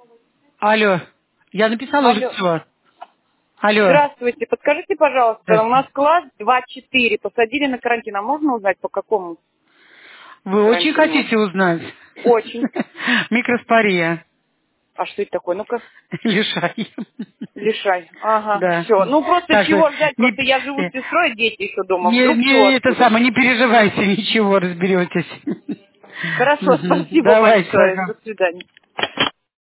Алло. Я написала уже Алло. все. Алло. Здравствуйте. Подскажите, пожалуйста, у нас Здравствуйте. класс 2-4 посадили на карантин. А можно узнать, по какому Вы очень карантину? хотите узнать? Очень. Микроспория. А что это такое? Ну-ка, Лишай. лишай. Ага, Да. все. Ну, просто Так что чего взять? не, Просто я живу с сестрой, а дети еще дома. не, Вдруг чего, не это откуда? самое, не переживайте, ничего, разберетесь. Хорошо, Мгм. спасибо Давайте, большое. ага. До свидания.